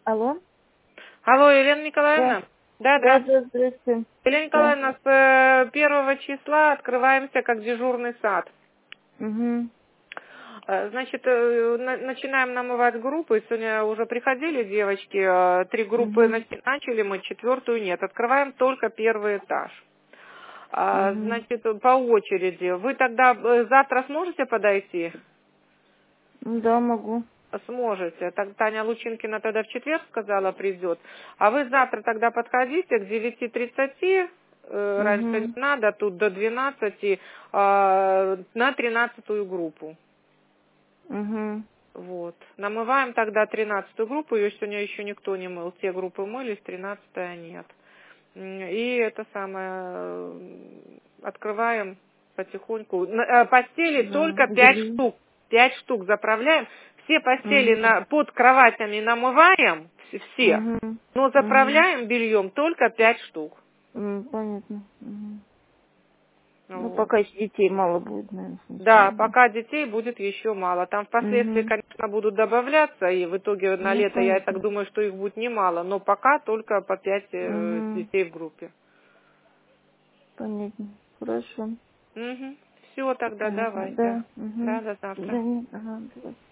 Алло? Алло, Елена Да. Николаевна? Да, Да. да, здрасте. Елена Да. Николаевна, с 1 числа открываемся как дежурный сад. Угу. Значит, начинаем намывать группы. Сегодня уже приходили девочки, 3 группы Угу. начали мы, 4-ю нет. Открываем только 1-й этаж. Угу. Значит, по очереди. Вы тогда завтра сможете подойти? Да, могу. Сможете. Так Таня Лучинкина тогда в четверг сказала, придет. А вы завтра тогда подходите к 9:30, раньше не Угу. надо, тут до 12, на 13-ю группу. Угу. Вот. Намываем тогда 13-ю группу, ее сегодня еще никто не мыл. Все группы мылись, 13-я нет. И это самое, открываем потихоньку. Постели Да. только 5 Белье. штук. 5 штук заправляем. Все постели Угу. под кроватями намываем, все. Угу. Но Угу. заправляем бельем только 5 штук. Понятно. Угу. Ну, Вот. пока еще детей мало будет, наверное, Да, сначала. пока детей будет еще мало. Там впоследствии, Угу. конечно, будут добавляться, и в итоге на Ну, лето, я так понятно. думаю, что их будет немало, но пока только по 5 Угу. детей в группе. Понятно. Хорошо. Угу. Все, тогда Понятно. давай, да. Да. Да, Угу. до завтра. Да, нет, ага, давай.